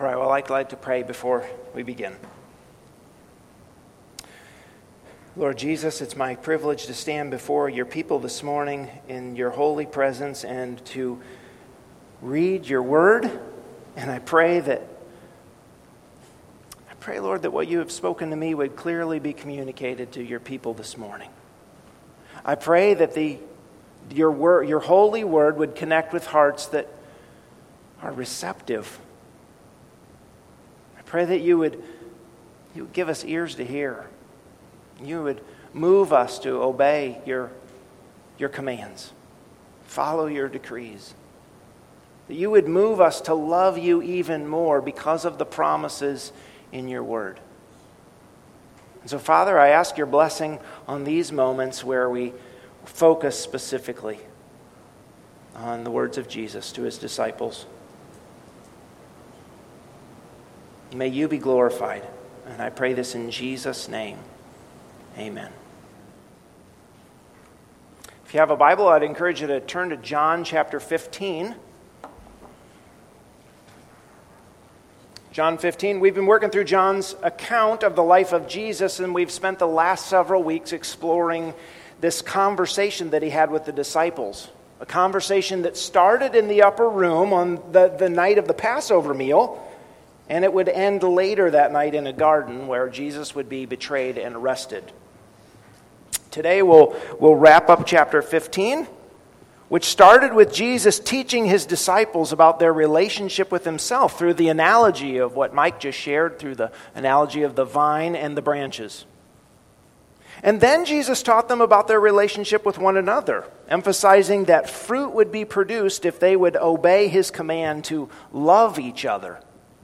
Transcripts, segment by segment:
All right, well, I'd like to pray before we begin. Lord Jesus, it's my privilege to stand before your people this morning in your holy presence and to read your word. And I pray, Lord, that what you have spoken to me would clearly be communicated to your people this morning. I pray that your holy word would connect with hearts that are receptive. I pray that you would give us ears to hear. You would move us to obey your commands, follow your decrees. That you would move us to love you even more because of the promises in your word. And so, Father, I ask your blessing on these moments where we focus specifically on the words of Jesus to his disciples. May you be glorified. And I pray this in Jesus' name. Amen. If you have a Bible, I'd encourage you to turn to John chapter 15. John 15. We've been working through John's account of the life of Jesus, and we've spent the last several weeks exploring this conversation that he had with the disciples. A conversation that started in the upper room on the night of the Passover meal, and it would end later that night in a garden where Jesus would be betrayed and arrested. Today we'll wrap up chapter 15, which started with Jesus teaching his disciples about their relationship with himself through the analogy of what Mike just shared, through the analogy of the vine and the branches. And then Jesus taught them about their relationship with one another, emphasizing that fruit would be produced if they would obey his command to love each other.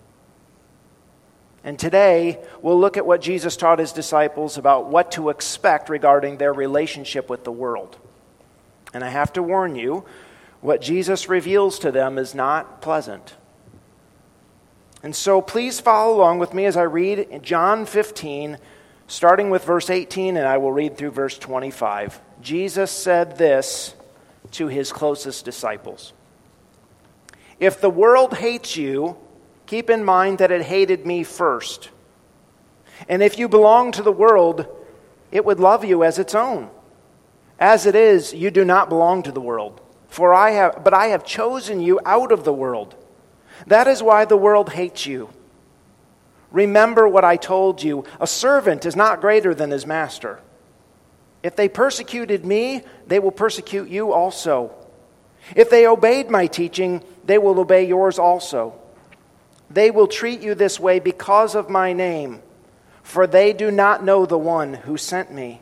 And today, we'll look at what Jesus taught his disciples about what to expect regarding their relationship with the world. And I have to warn you, what Jesus reveals to them is not pleasant. And so please follow along with me as I read John 15, starting with verse 18, and I will read through verse 25. Jesus said this to his closest disciples. "If the world hates you, keep in mind that it hated me first. And if you belong to the world, it would love you as its own. As it is, you do not belong to the world, but I have chosen you out of the world. That is why the world hates you. Remember what I told you, a servant is not greater than his master. If they persecuted me, they will persecute you also. If they obeyed my teaching, they will obey yours also. They will treat you this way because of my name, for they do not know the one who sent me.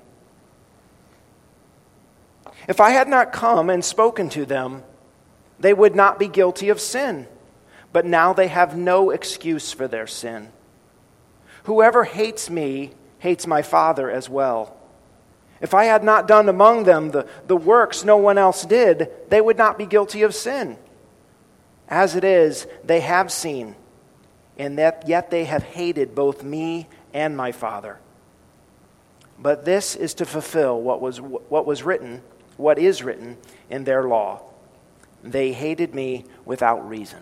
If I had not come and spoken to them, they would not be guilty of sin, but now they have no excuse for their sin. Whoever hates me hates my Father as well. If I had not done among them the works no one else did, they would not be guilty of sin. As it is, they have seen, and yet they have hated both me and my Father. But this is to fulfill what is written in their law. They hated me without reason."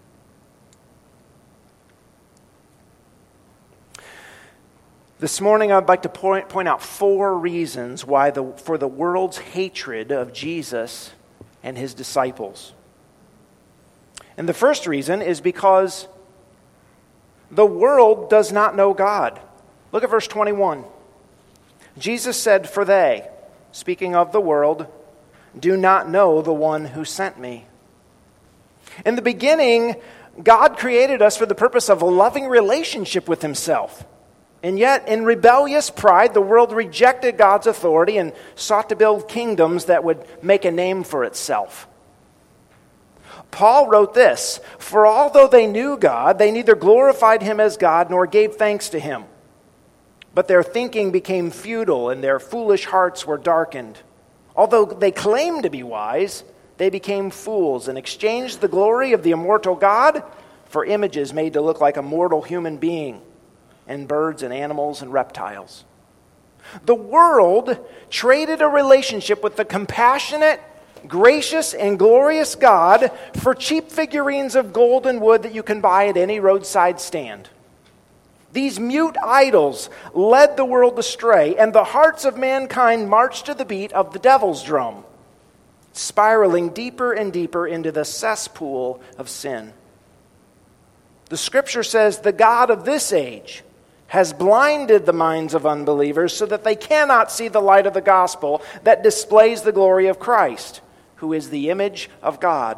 This morning I'd like to point out 4 reasons for the world's hatred of Jesus and his disciples. And the first reason is because the world does not know God. Look at verse 21. Jesus said, "For they," speaking of the world, "do not know the one who sent me." In the beginning, God created us for the purpose of a loving relationship with himself. And yet, in rebellious pride, the world rejected God's authority and sought to build kingdoms that would make a name for itself. Paul wrote this, "For although they knew God, they neither glorified him as God nor gave thanks to him. But their thinking became futile and their foolish hearts were darkened. Although they claimed to be wise, they became fools and exchanged the glory of the immortal God for images made to look like a mortal human being and birds and animals and reptiles." The world traded a relationship with the compassionate, gracious and glorious God for cheap figurines of gold and wood that you can buy at any roadside stand. These mute idols led the world astray, and the hearts of mankind marched to the beat of the devil's drum, spiraling deeper and deeper into the cesspool of sin. The Scripture says the God of this age has blinded the minds of unbelievers so that they cannot see the light of the gospel that displays the glory of Christ, who is the image of God.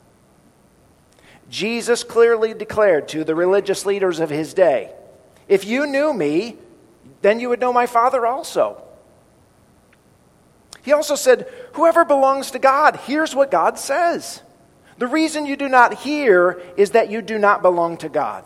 Jesus clearly declared to the religious leaders of his day, "If you knew me, then you would know my Father also." He also said, "Whoever belongs to God hears what God says. The reason you do not hear is that you do not belong to God."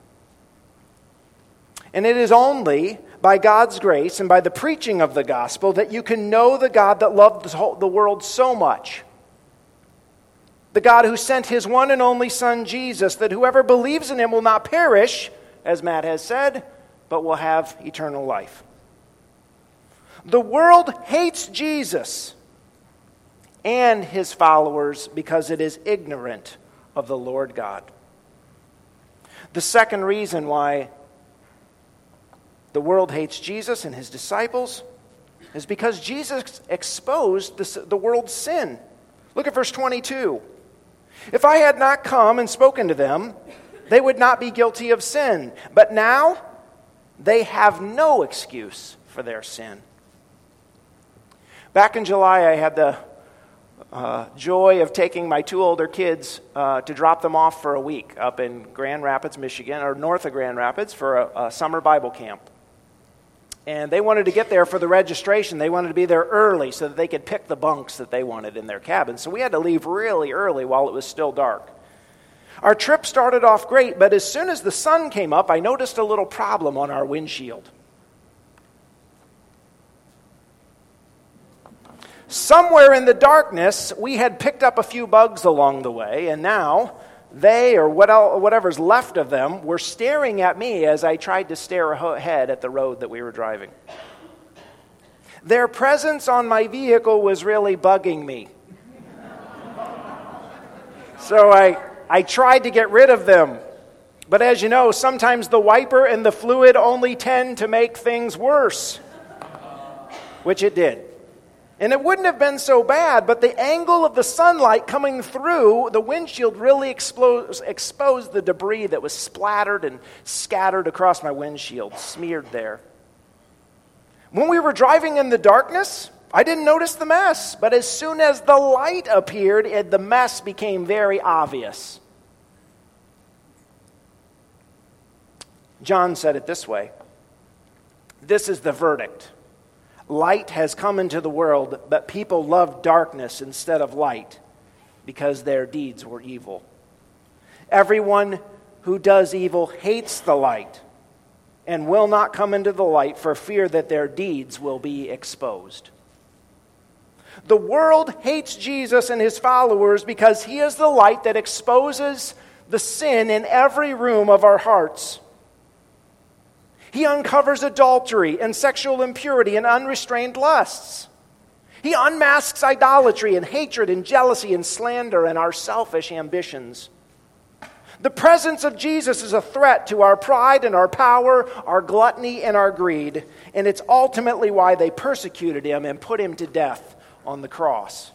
And it is only by God's grace and by the preaching of the gospel that you can know the God that loved the world so much. The God who sent his one and only Son, Jesus, that whoever believes in him will not perish, as Matt has said, but will have eternal life. The world hates Jesus and his followers because it is ignorant of the Lord God. The second reason why the world hates Jesus and his disciples is because Jesus exposed the world's sin. Look at verse 22. "If I had not come and spoken to them, they would not be guilty of sin. But now they have no excuse for their sin." Back in July, I had the joy of taking my two older kids to drop them off for a week up in Grand Rapids, Michigan, or north of Grand Rapids, for a summer Bible camp. And they wanted to get there for the registration. They wanted to be there early so that they could pick the bunks that they wanted in their cabin. So we had to leave really early while it was still dark. Our trip started off great, but as soon as the sun came up, I noticed a little problem on our windshield. Somewhere in the darkness, we had picked up a few bugs along the way, and now they, or whatever's left of them, were staring at me as I tried to stare ahead at the road that we were driving. Their presence on my vehicle was really bugging me. So I tried to get rid of them. But as you know, sometimes the wiper and the fluid only tend to make things worse, which it did. And it wouldn't have been so bad, but the angle of the sunlight coming through the windshield really exposed the debris that was splattered and scattered across my windshield, smeared there. When we were driving in the darkness, I didn't notice the mess, but as soon as the light appeared, the mess became very obvious. John said it this way: "This is the verdict. Light has come into the world, but people loved darkness instead of light because their deeds were evil. Everyone who does evil hates the light and will not come into the light for fear that their deeds will be exposed." The world hates Jesus and his followers because he is the light that exposes the sin in every room of our hearts. He uncovers adultery and sexual impurity and unrestrained lusts. He unmasks idolatry and hatred and jealousy and slander and our selfish ambitions. The presence of Jesus is a threat to our pride and our power, our gluttony and our greed, and it's ultimately why they persecuted him and put him to death on the cross.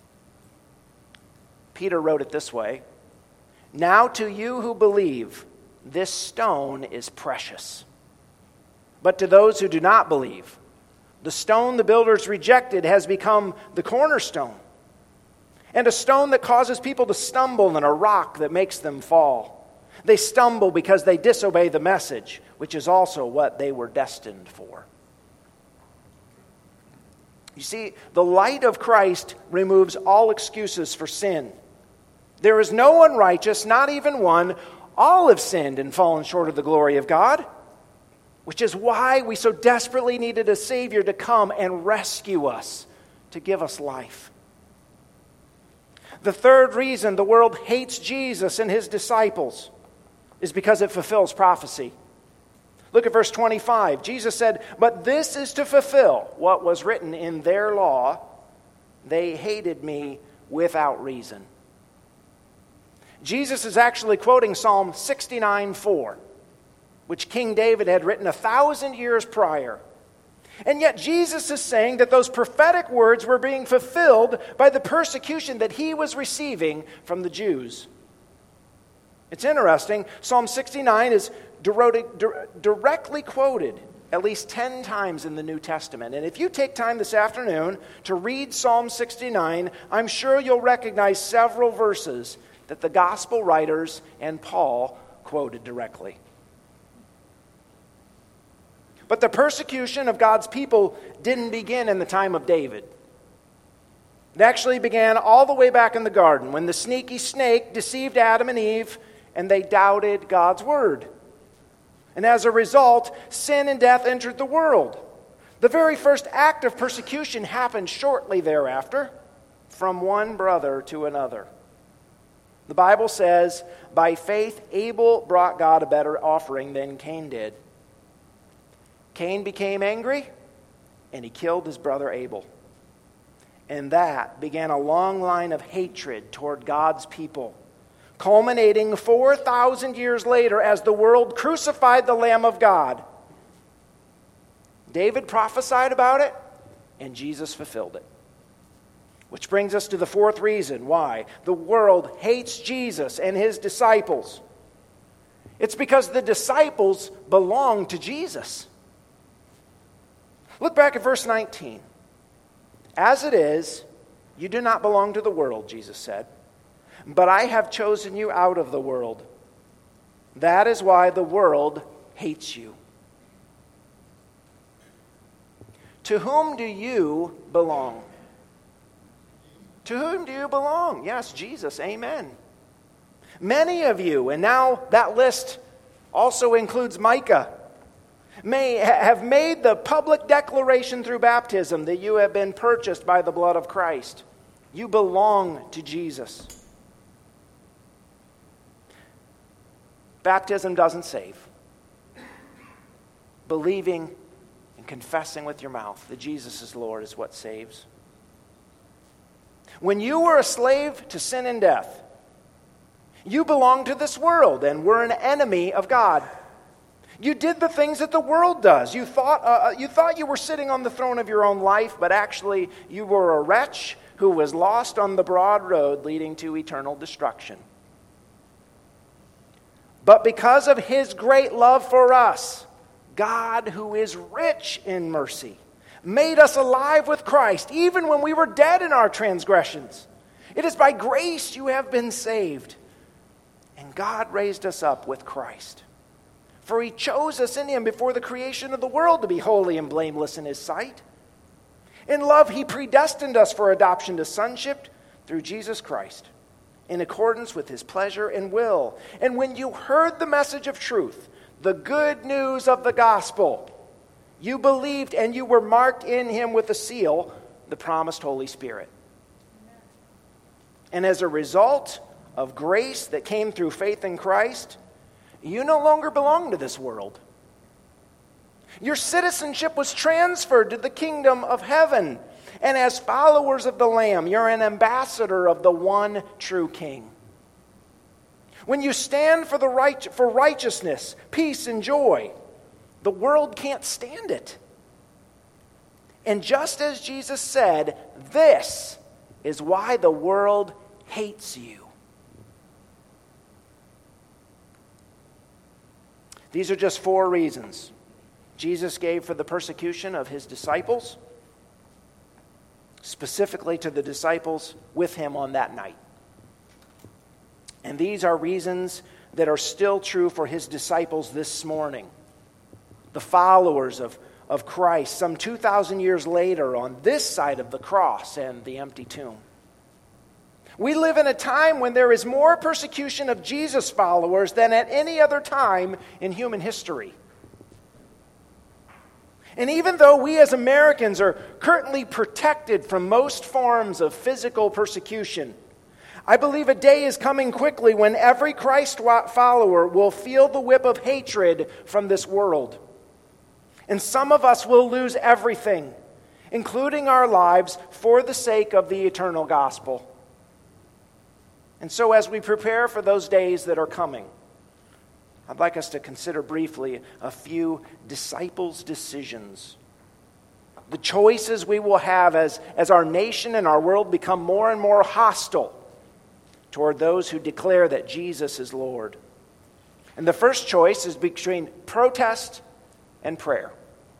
Peter wrote it this way: "Now to you who believe, this stone is precious. But to those who do not believe, the stone the builders rejected has become the cornerstone, and a stone that causes people to stumble and a rock that makes them fall. They stumble because they disobey the message, which is also what they were destined for." You see, the light of Christ removes all excuses for sin. There is no one righteous, not even one. All have sinned and fallen short of the glory of God, which is why we so desperately needed a Savior to come and rescue us, to give us life. The third reason the world hates Jesus and his disciples is because it fulfills prophecy. Look at verse 25. Jesus said, "But this is to fulfill what was written in their law. They hated me without reason. Jesus is actually quoting Psalm 69:4, which King David had written 1,000 years prior. And yet Jesus is saying that those prophetic words were being fulfilled by the persecution that he was receiving from the Jews. It's interesting, Psalm 69 is directly quoted at least 10 times in the New Testament. And if you take time this afternoon to read Psalm 69, I'm sure you'll recognize several verses that the gospel writers and Paul quoted directly. But the persecution of God's people didn't begin in the time of David. It actually began all the way back in the garden when the sneaky snake deceived Adam and Eve and they doubted God's word. And as a result, sin and death entered the world. The very first act of persecution happened shortly thereafter, from one brother to another. The Bible says, by faith Abel brought God a better offering than Cain did. Cain became angry, and he killed his brother Abel. And that began a long line of hatred toward God's people, culminating 4,000 years later as the world crucified the Lamb of God. David prophesied about it, and Jesus fulfilled it. Which brings us to the fourth reason why the world hates Jesus and his disciples. It's because the disciples belong to Jesus. Look back at verse 19. As it is, you do not belong to the world, Jesus said, but I have chosen you out of the world. That is why the world hates you. To whom do you belong? To whom do you belong? Yes, Jesus, amen. Many of you, and now that list also includes Micah, may have made the public declaration through baptism that you have been purchased by the blood of Christ. You belong to Jesus. Baptism doesn't save. Believing and confessing with your mouth that Jesus is Lord is what saves. When you were a slave to sin and death, you belonged to this world and were an enemy of God. You did the things that the world does. You thought you were sitting on the throne of your own life, but actually you were a wretch who was lost on the broad road leading to eternal destruction. But because of his great love for us, God, who is rich in mercy, made us alive with Christ, even when we were dead in our transgressions. It is by grace you have been saved. And God raised us up with Christ. For he chose us in him before the creation of the world to be holy and blameless in his sight. In love, he predestined us for adoption to sonship through Jesus Christ, in accordance with his pleasure and will. And when you heard the message of truth, the good news of the gospel, you believed and you were marked in him with a seal, the promised Holy Spirit. And as a result of grace that came through faith in Christ, you no longer belong to this world. Your citizenship was transferred to the kingdom of heaven. And as followers of the Lamb, you're an ambassador of the one true King. When you stand for righteousness, peace, and joy, the world can't stand it. And just as Jesus said, this is why the world hates you. These are just 4 reasons Jesus gave for the persecution of his disciples, specifically to the disciples with him on that night. And these are reasons that are still true for his disciples this morning. The followers of Christ some 2,000 years later on this side of the cross and the empty tomb. We live in a time when there is more persecution of Jesus' followers than at any other time in human history. And even though we as Americans are currently protected from most forms of physical persecution, I believe a day is coming quickly when every Christ follower will feel the whip of hatred from this world. And some of us will lose everything, including our lives, for the sake of the eternal gospel. And so as we prepare for those days that are coming, I'd like us to consider briefly a few disciples' decisions. The choices we will have as our nation and our world become more and more hostile toward those who declare that Jesus is Lord. And the first choice is between protest and prayer.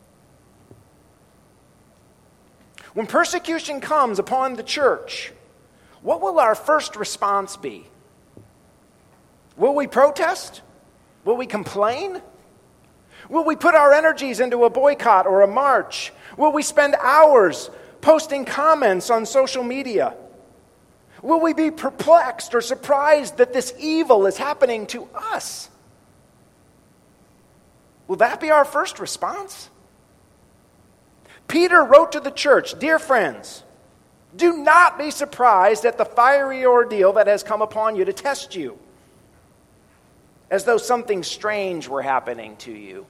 When persecution comes upon the church, what will our first response be? Will we protest? Will we complain? Will we put our energies into a boycott or a march? Will we spend hours posting comments on social media? Will we be perplexed or surprised that this evil is happening to us? Will that be our first response? Peter wrote to the church, "Dear friends, do not be surprised at the fiery ordeal that has come upon you to test you, as though something strange were happening to you."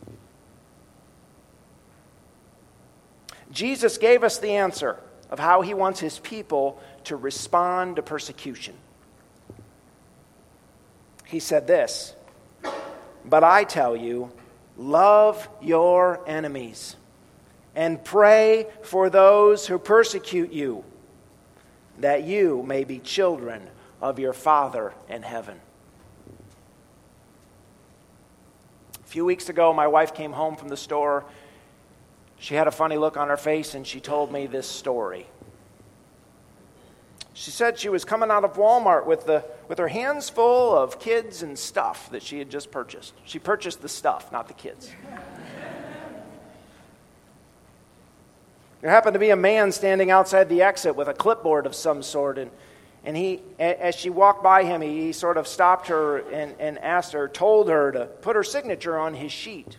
Jesus gave us the answer of how he wants his people to respond to persecution. He said this, "But I tell you, love your enemies and pray for those who persecute you, that you may be children of your Father in heaven." A few weeks ago, my wife came home from the store. She had a funny look on her face, and she told me this story. She said she was coming out of Walmart with her hands full of kids and stuff that she had just purchased. She purchased the stuff, not the kids. There happened to be a man standing outside the exit with a clipboard of some sort, and he, as she walked by him, he sort of stopped her and asked her, told her to put her signature on his sheet.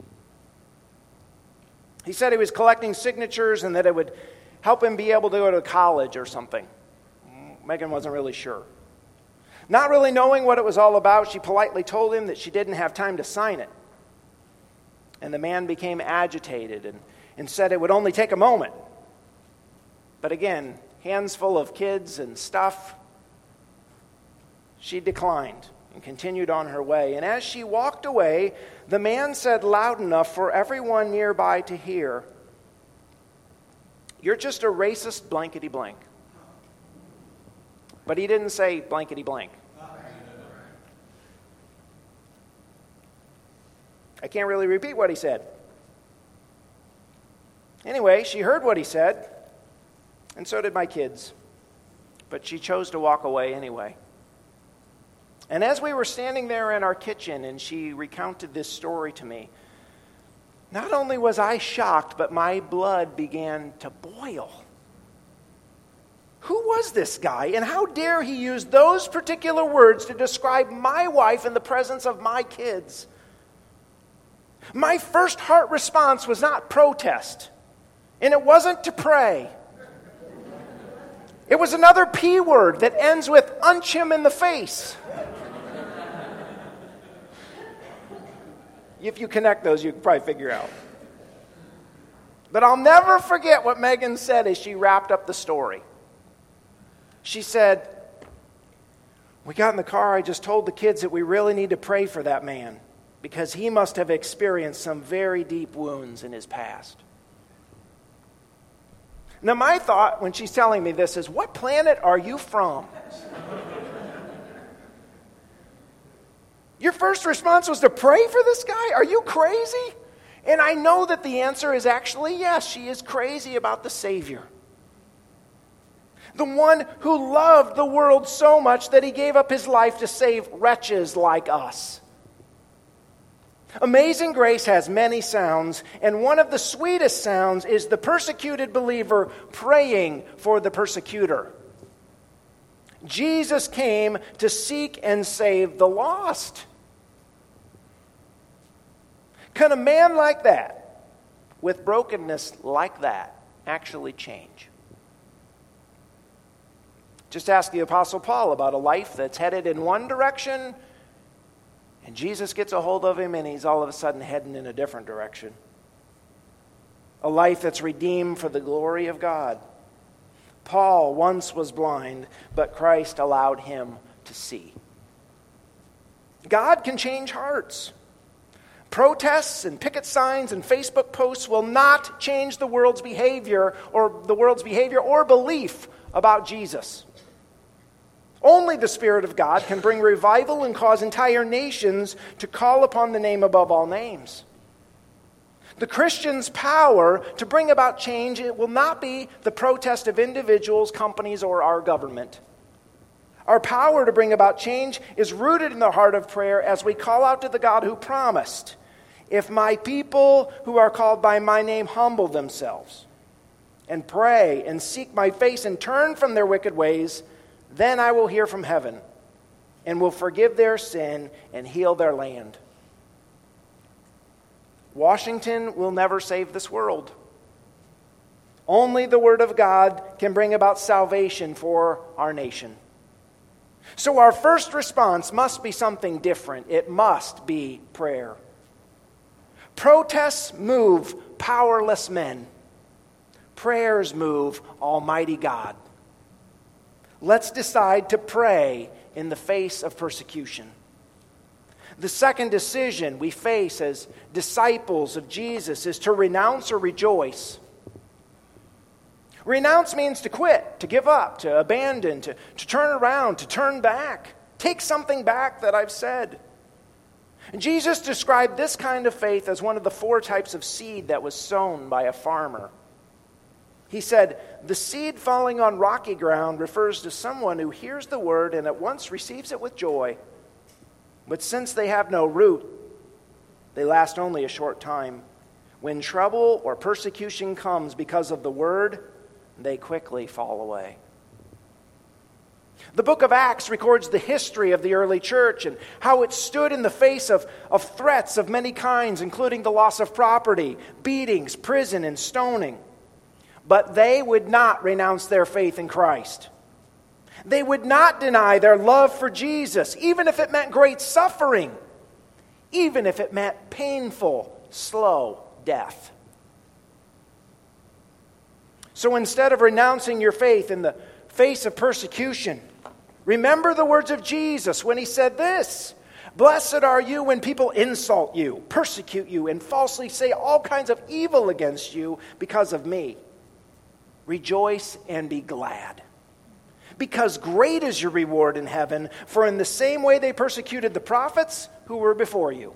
He said he was collecting signatures and that it would help him be able to go to college or something. Megan wasn't really sure. Not really knowing what it was all about, she politely told him that she didn't have time to sign it. And the man became agitated and said it would only take a moment. But again, hands full of kids and stuff, she declined and continued on her way. And as she walked away, the man said loud enough for everyone nearby to hear, "You're just a racist blankety blank." But he didn't say blankety blank. I can't really repeat what he said. Anyway, she heard what he said, and so did my kids. But she chose to walk away anyway. And as we were standing there in our kitchen and she recounted this story to me, not only was I shocked, but my blood began to boil. Who was this guy, and how dare he use those particular words to describe my wife in the presence of my kids? My first heart response was not protest, and it wasn't to pray. It was another P word that ends with "unch him in the face." If you connect those, you can probably figure out. But I'll never forget what Megan said as she wrapped up the story. She said, "We got in the car, I just told the kids that we really need to pray for that man because he must have experienced some very deep wounds in his past." Now, my thought when she's telling me this is, what planet are you from? Your first response was to pray for this guy? Are you crazy? And I know that the answer is actually yes, she is crazy about the Savior. The one who loved the world so much that he gave up his life to save wretches like us. Amazing Grace has many sounds, and one of the sweetest sounds is the persecuted believer praying for the persecutor. Jesus came to seek and save the lost. Can a man like that, with brokenness like that, actually change? Just ask the Apostle Paul about a life that's headed in one direction, and Jesus gets a hold of him and he's all of a sudden heading in a different direction. A life that's redeemed for the glory of God. Paul once was blind, but Christ allowed him to to see. God can change hearts. Protests and picket signs and Facebook posts will not change the world's behavior or belief about Jesus. Only the Spirit of God can bring revival and cause entire nations to call upon the name above all names. The Christian's power to bring about change, it will not be the protest of individuals, companies, or our government. Our power to bring about change is rooted in the heart of prayer as we call out to the God who promised, "If my people who are called by my name humble themselves and pray and seek my face and turn from their wicked ways, then I will hear from heaven and will forgive their sin and heal their land." Washington will never save this world. Only the Word of God can bring about salvation for our nation. So our first response must be something different. It must be prayer. Protests move powerless men. Prayers move Almighty God. Let's decide to pray in the face of persecution. The second decision we face as disciples of Jesus is to renounce or rejoice. Renounce means to quit, to give up, to abandon, to turn around, to turn back. Take something back that I've said. And Jesus described this kind of faith as one of the 4 types of seed that was sown by a farmer. He said, "The seed falling on rocky ground refers to someone who hears the word and at once receives it with joy. But since they have no root, they last only a short time. When trouble or persecution comes because of the word, they quickly fall away." The book of Acts records the history of the early church and how it stood in the face of threats of many kinds, including the loss of property, beatings, prison, and stoning. But they would not renounce their faith in Christ. They would not deny their love for Jesus, even if it meant great suffering, even if it meant painful, slow death. So instead of renouncing your faith in the face of persecution, remember the words of Jesus when he said this, "Blessed are you when people insult you, persecute you, and falsely say all kinds of evil against you because of me. Rejoice and be glad, because great is your reward in heaven, for in the same way they persecuted the prophets who were before you."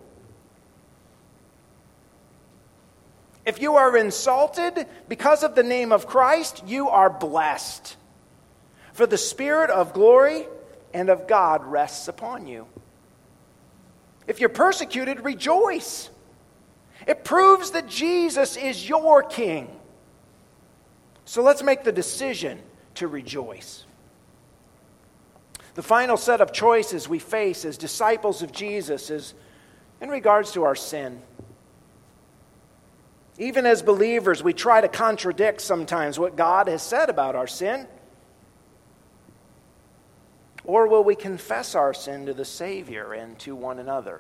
If you are insulted because of the name of Christ, you are blessed, for the Spirit of glory and of God rests upon you. If you're persecuted, rejoice. It proves that Jesus is your King. So let's make the decision to rejoice. The final set of choices we face as disciples of Jesus is in regards to our sin. Even as believers, we try to contradict sometimes what God has said about our sin. Or will we confess our sin to the Savior and to one another?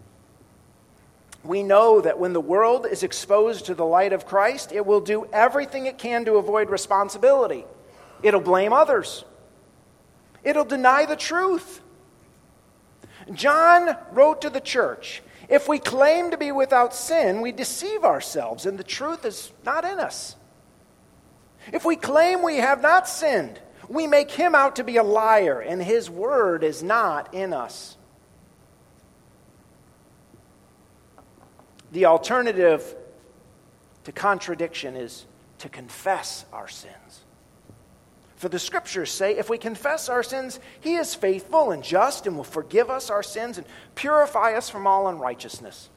We know that when the world is exposed to the light of Christ, it will do everything it can to avoid responsibility. It'll blame others. It'll deny the truth. John wrote to the church, "If we claim to be without sin, we deceive ourselves, and the truth is not in us. If we claim we have not sinned, we make him out to be a liar, and his word is not in us." The alternative to contradiction is to confess our sins. For the scriptures say, if we confess our sins, he is faithful and just and will forgive us our sins and purify us from all unrighteousness.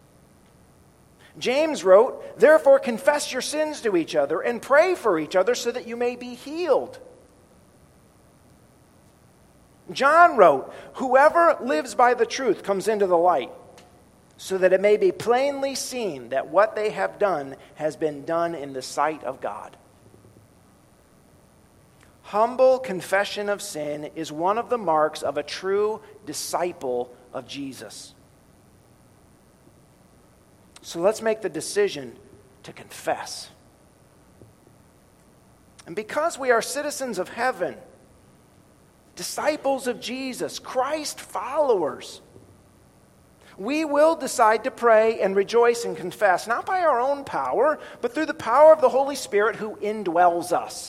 James wrote, "Therefore confess your sins to each other and pray for each other so that you may be healed." John wrote, "Whoever lives by the truth comes into the light, so that it may be plainly seen that what they have done has been done in the sight of God." Humble confession of sin is one of the marks of a true disciple of Jesus. So let's make the decision to confess. And because we are citizens of heaven, disciples of Jesus, Christ followers, we will decide to pray and rejoice and confess, not by our own power, but through the power of the Holy Spirit who indwells us.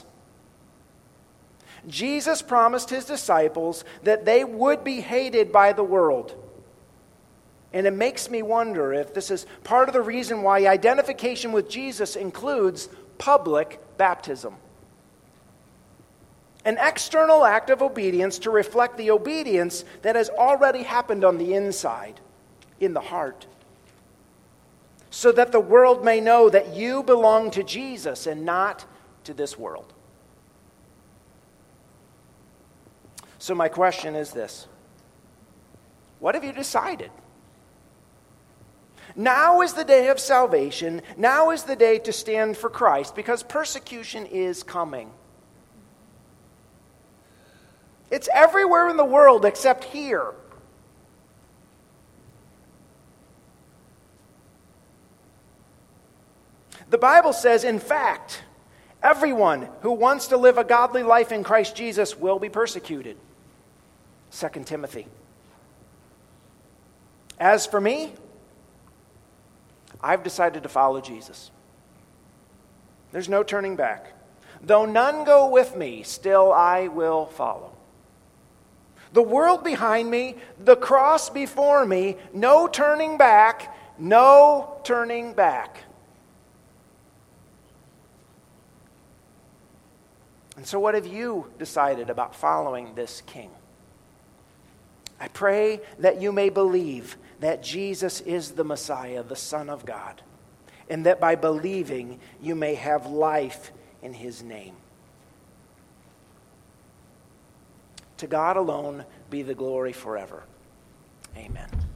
Jesus promised his disciples that they would be hated by the world. And it makes me wonder if this is part of the reason why identification with Jesus includes public baptism. An external act of obedience to reflect the obedience that has already happened on the inside, in the heart, so that the world may know that you belong to Jesus and not to this world. So my question is this: what have you decided? Now is the day of salvation. Now is the day to stand for Christ, because persecution is coming. It's everywhere in the world except here. The Bible says, in fact, everyone who wants to live a godly life in Christ Jesus will be persecuted. 2 Timothy. As for me, I've decided to follow Jesus. There's no turning back. Though none go with me, still I will follow. The world behind me, the cross before me, no turning back, no turning back. And so what have you decided about following this King? I pray that you may believe that Jesus is the Messiah, the Son of God, and that by believing you may have life in his name. To God alone be the glory forever. Amen.